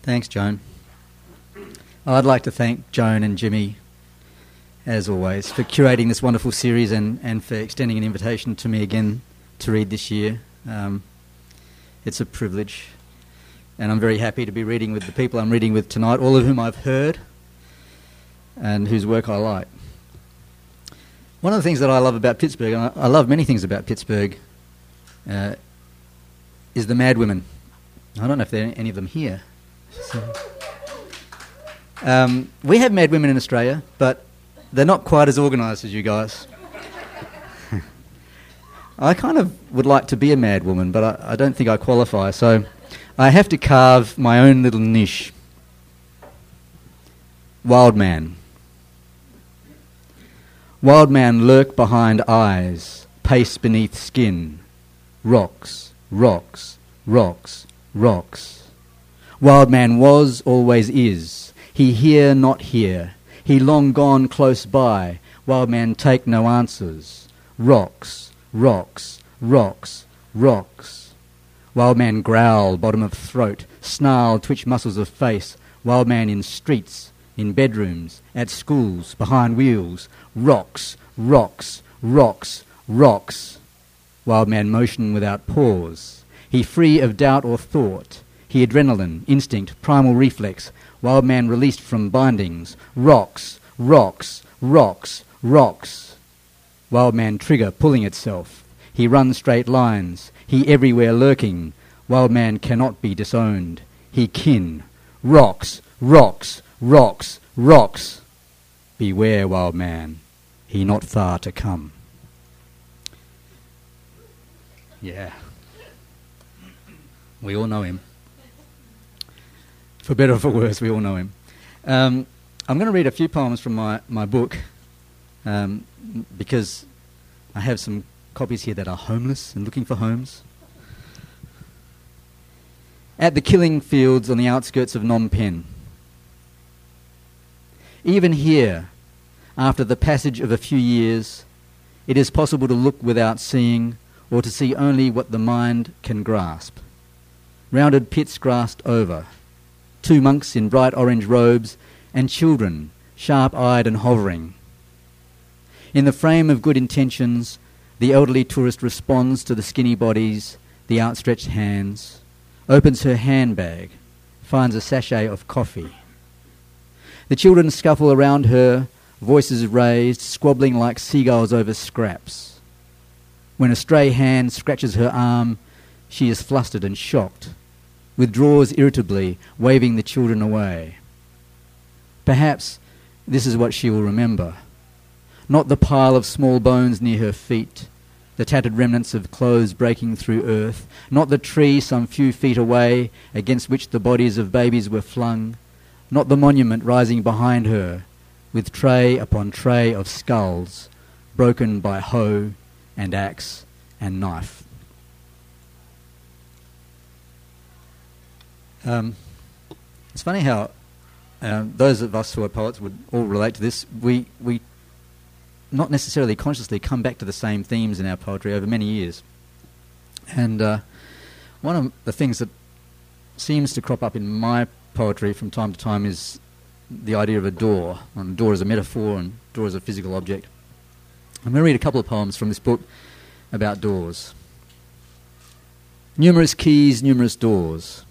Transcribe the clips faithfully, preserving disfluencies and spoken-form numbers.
Thanks, Joan. I'd like to thank Joan and Jimmy, as always, for curating this wonderful series and, and for extending an invitation to me again to read this year. Um, it's a privilege, and I'm very happy to be reading with the people I'm reading with tonight, all of whom I've heard and whose work I like. One of the things that I love about Pittsburgh, and I, I love many things about Pittsburgh, uh, is the mad women. I don't know if there are any of them here. So, um, we have mad women in Australia, but they're not quite as organised as you guys. I kind of would like to be a mad woman, but I, I don't think I qualify, so I have to carve my own little niche. Wild man. Wild man lurk behind eyes, pace beneath skin. Rocks, rocks, rocks, rocks. Wild man was, always is. He here, not here. He long gone close by. Wild man take no answers. Rocks, rocks, rocks, rocks. Wild man growl, bottom of throat, snarl, twitch muscles of face. Wild man in streets, in bedrooms, at schools, behind wheels. Rocks, rocks, rocks, rocks. Wild man motion without pause. He free of doubt or thought. He adrenaline, instinct, primal reflex. Wild man released from bindings. Rocks, rocks, rocks, rocks. Wild man trigger pulling itself. He runs straight lines. He everywhere lurking. Wild man cannot be disowned. He kin. Rocks, rocks, rocks, rocks. Beware, wild man. He not far to come. Yeah. We all know him. For better or for worse, we all know him. Um, I'm going to read a few poems from my, my book um, because I have some copies here that are homeless and looking for homes. At the killing fields on the outskirts of Phnom Penh. Even here, after the passage of a few years, it is possible to look without seeing, or to see only what the mind can grasp. Rounded pits grassed over, two monks in bright orange robes, and children, sharp-eyed and hovering. In the frame of good intentions, the elderly tourist responds to the skinny bodies, the outstretched hands, opens her handbag, finds a sachet of coffee. The children scuffle around her, voices raised, squabbling like seagulls over scraps. When a stray hand scratches her arm, she is flustered and shocked, withdraws irritably, waving the children away. Perhaps this is what she will remember. Not the pile of small bones near her feet, the tattered remnants of clothes breaking through earth, not the tree some few feet away against which the bodies of babies were flung, not the monument rising behind her, with tray upon tray of skulls, broken by hoe and axe and knife. Um, it's funny how um, those of us who are poets would all relate to this. We we not necessarily consciously come back to the same themes in our poetry over many years. And uh, one of the things that seems to crop up in my poetry from time to time is the idea of a door. And a door as a metaphor and door as a physical object. I'm going to read a couple of poems from this book about doors. Numerous keys, numerous doors.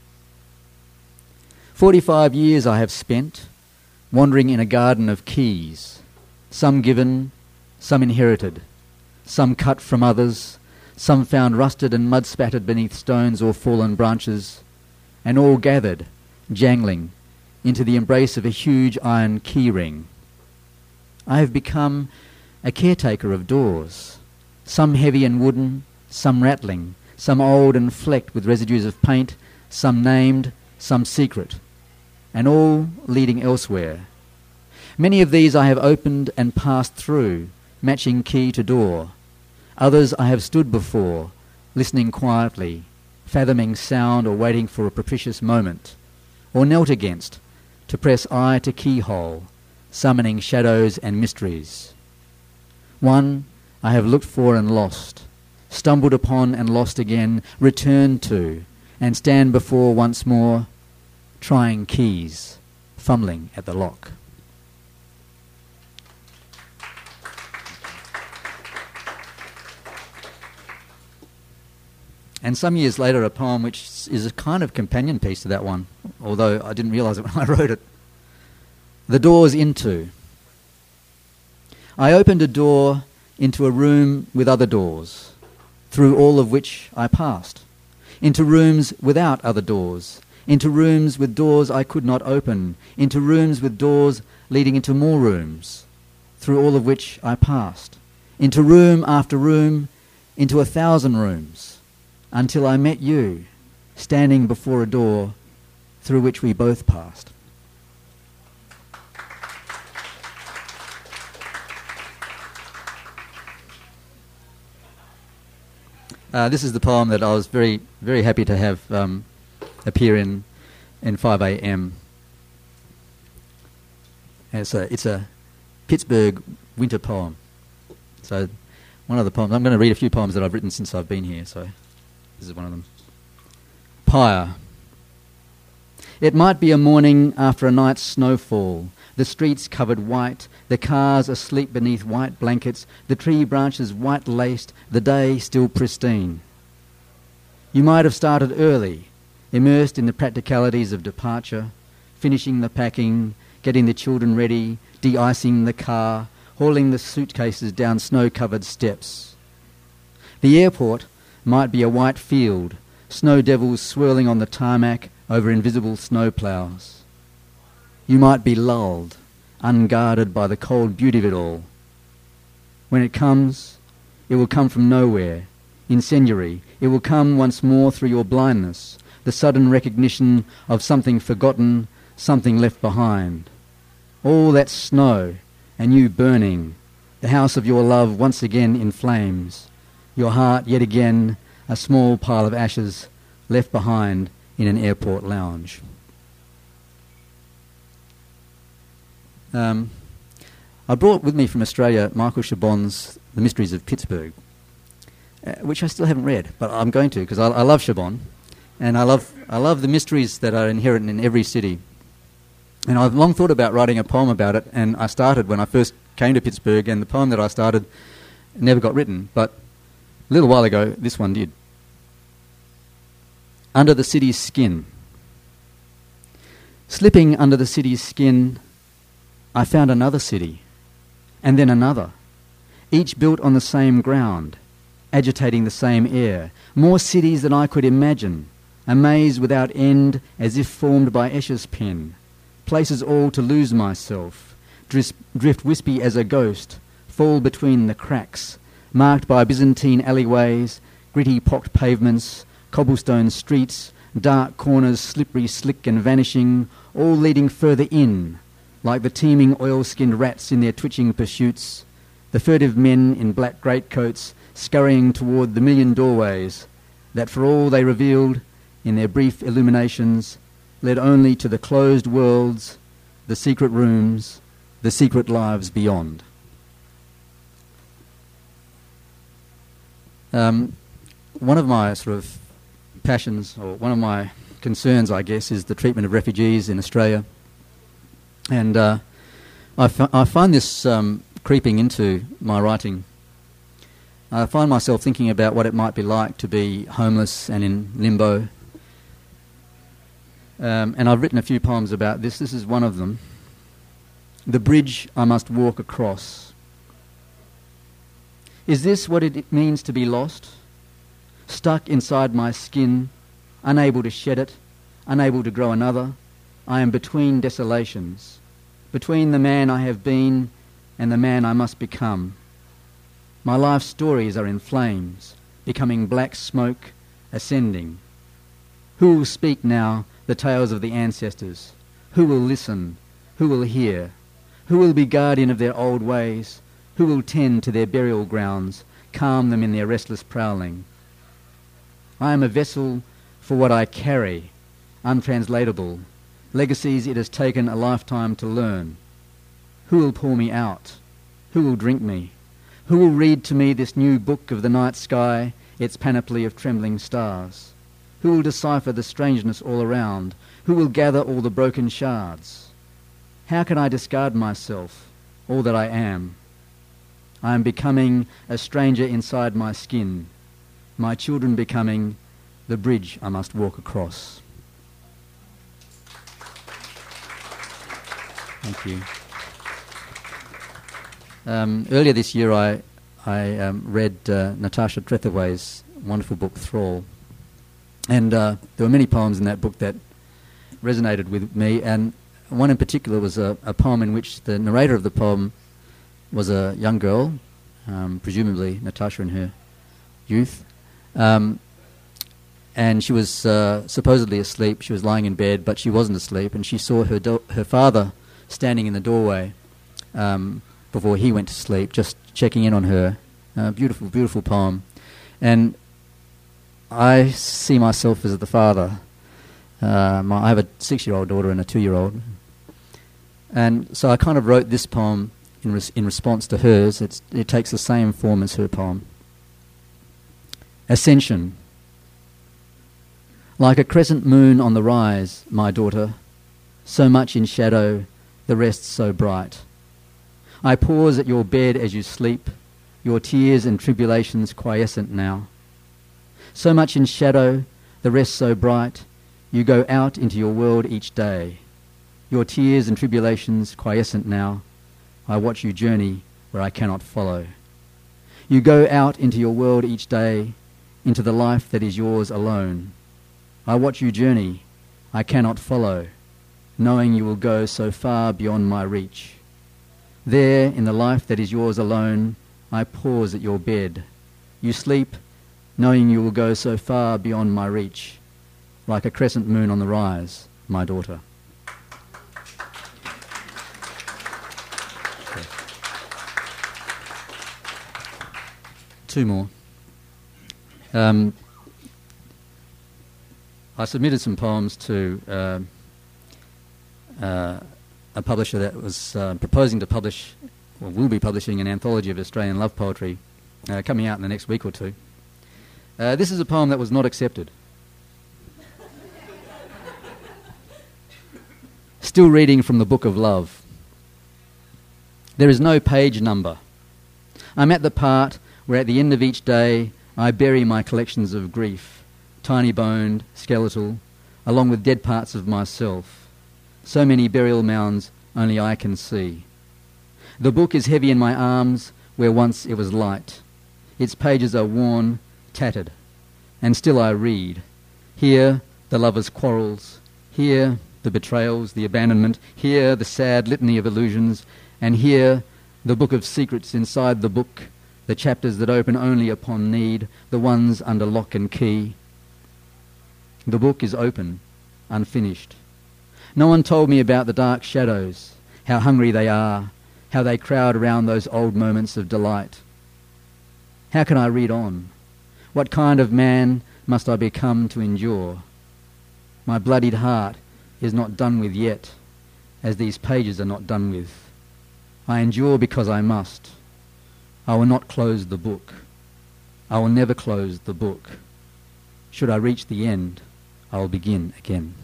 Forty-five years I have spent wandering in a garden of keys, some given, some inherited, some cut from others, some found rusted and mud-spattered beneath stones or fallen branches, and all gathered, jangling, into the embrace of a huge iron key ring. I have become a caretaker of doors, some heavy and wooden, some rattling, some old and flecked with residues of paint, some named, some secret, and all leading elsewhere. Many of these I have opened and passed through, matching key to door. Others I have stood before, listening quietly, fathoming sound or waiting for a propitious moment, or knelt against, to press eye to keyhole, summoning shadows and mysteries. One I have looked for and lost, stumbled upon and lost again, returned to, and stand before once more, trying keys, fumbling at the lock. And some years later, a poem which is a kind of companion piece to that one, although I didn't realise it when I wrote it. The Doors Into. I opened a door into a room with other doors, through all of which I passed, into rooms without other doors, into rooms with doors I could not open, into rooms with doors leading into more rooms, through all of which I passed, into room after room, into a thousand rooms, until I met you, standing before a door through which we both passed. Uh, this is the poem that I was very, very happy to have um, appear in in five A M. It's a, it's a Pittsburgh winter poem. So one of the poems, I'm going to read a few poems that I've written since I've been here, so this is one of them. Pyre. It might be a morning after a night's snowfall, the streets covered white, the cars asleep beneath white blankets, the tree branches white-laced, the day still pristine. You might have started early, immersed in the practicalities of departure, finishing the packing, getting the children ready, de-icing the car, hauling the suitcases down snow-covered steps. The airport might be a white field, snow devils swirling on the tarmac over invisible snow ploughs. You might be lulled, unguarded by the cold beauty of it all. When it comes, it will come from nowhere, incendiary. It will come once more through your blindness, the sudden recognition of something forgotten, something left behind. All that snow, and you burning, the house of your love once again in flames, your heart yet again a small pile of ashes left behind in an airport lounge. Um, I brought with me from Australia Michael Chabon's The Mysteries of Pittsburgh, uh, which I still haven't read, but I'm going to because I, I love Chabon, and I love I love the mysteries that are inherent in every city. And I've long thought about writing a poem about it, and I started when I first came to Pittsburgh, and the poem that I started never got written, but a little while ago this one did. Under the city's skin. Slipping under the city's skin, I found another city, and then another, each built on the same ground, agitating the same air, more cities than I could imagine, a maze without end as if formed by Escher's pen, places all to lose myself, drift, drift wispy as a ghost, fall between the cracks, marked by Byzantine alleyways, gritty pocked pavements, cobblestone streets, dark corners slippery, slick and vanishing, all leading further in, like the teeming oil-skinned rats in their twitching pursuits, the furtive men in black greatcoats scurrying toward the million doorways that, for all they revealed in their brief illuminations, led only to the closed worlds, the secret rooms, the secret lives beyond. Um, one of my sort of passions, or one of my concerns, I guess, is the treatment of refugees in Australia. And uh, I, f- I find this um, creeping into my writing. I find myself thinking about what it might be like to be homeless and in limbo. Um, and I've written a few poems about this. This is one of them. The bridge I must walk across. Is this what it means to be lost? Stuck inside my skin, unable to shed it, unable to grow another. I am between desolations, between the man I have been and the man I must become. My life stories are in flames, becoming black smoke, ascending. Who will speak now the tales of the ancestors? Who will listen? Who will hear? Who will be guardian of their old ways? Who will tend to their burial grounds, calm them in their restless prowling? I am a vessel for what I carry, untranslatable, legacies it has taken a lifetime to learn. Who will pour me out? Who will drink me? Who will read to me this new book of the night sky, its panoply of trembling stars? Who will decipher the strangeness all around? Who will gather all the broken shards? How can I discard myself, all that I am? I am becoming a stranger inside my skin, my children becoming the bridge I must walk across. Thank you. Um, earlier this year I, I um, read uh, Natasha Trethewey's wonderful book, Thrall. And uh, there were many poems in that book that resonated with me, and one in particular was a, a poem in which the narrator of the poem was a young girl, um, presumably Natasha in her youth, um, and she was uh, supposedly asleep. She was lying in bed, but she wasn't asleep, and she saw her do- her father standing in the doorway um, before he went to sleep, just checking in on her. Uh, beautiful, beautiful poem. And I see myself as the father. Uh, my, I have a six-year-old daughter and a two-year-old. And so I kind of wrote this poem in, res- in response to hers. It's, it takes the same form as her poem. Ascension. Like a crescent moon on the rise, my daughter, so much in shadow, the rest so bright. I pause at your bed as you sleep, your tears and tribulations quiescent now. So much in shadow, the rest so bright, you go out into your world each day. Your tears and tribulations quiescent now, I watch you journey where I cannot follow. You go out into your world each day, into the life that is yours alone. I watch you journey, I cannot follow, knowing you will go so far beyond my reach. There, in the life that is yours alone, I pause at your bed. You sleep, knowing you will go so far beyond my reach, like a crescent moon on the rise, my daughter. Okay. Two more. Um, I submitted some poems to uh, uh, a publisher that was uh, proposing to publish, or will be publishing, an anthology of Australian love poetry uh, coming out in the next week or two. Uh, this is a poem that was not accepted. Still reading from the Book of Love. There is no page number. I'm at the part where at the end of each day I bury my collections of grief, tiny-boned, skeletal, along with dead parts of myself. So many burial mounds only I can see. The book is heavy in my arms where once it was light. Its pages are worn, tattered, and still I read. Here the lovers' quarrels, here the betrayals, the abandonment, here the sad litany of illusions, and here the book of secrets inside the book, the chapters that open only upon need, the ones under lock and key. The book is open, unfinished. No one told me about the dark shadows, how hungry they are, how they crowd around those old moments of delight. How can I read on? What kind of man must I become to endure? My bloodied heart is not done with yet, as these pages are not done with. I endure because I must. I will not close the book. I will never close the book. Should I reach the end, I will begin again.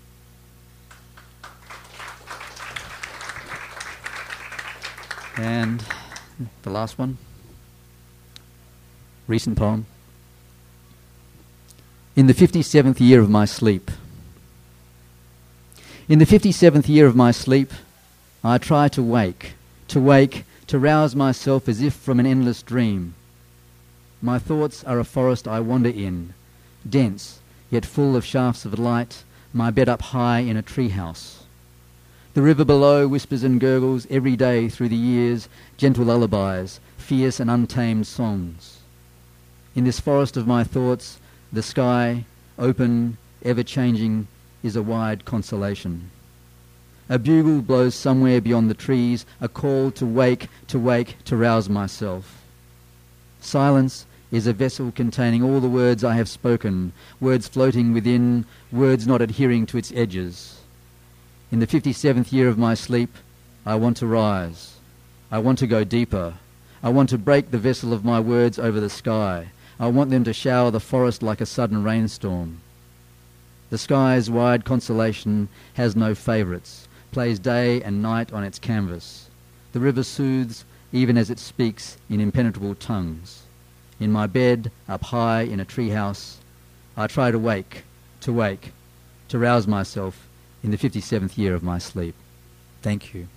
And the last one, recent poem. In the fifty-seventh year of my sleep. In the fifty-seventh year of my sleep, I try to wake, to wake, to rouse myself as if from an endless dream. My thoughts are a forest I wander in, dense, yet full of shafts of light, my bed up high in a treehouse. The river below whispers and gurgles every day through the years, gentle lullabies, fierce and untamed songs. In this forest of my thoughts, the sky, open, ever-changing, is a wide consolation. A bugle blows somewhere beyond the trees, a call to wake, to wake, to rouse myself. Silence is a vessel containing all the words I have spoken, words floating within, words not adhering to its edges. In the fifty-seventh year of my sleep, I want to rise. I want to go deeper. I want to break the vessel of my words over the sky. I want them to shower the forest like a sudden rainstorm. The sky's wide constellation has no favourites, plays day and night on its canvas. The river soothes even as it speaks in impenetrable tongues. In my bed, up high in a treehouse, I try to wake, to wake, to rouse myself in the fifty-seventh year of my sleep. Thank you.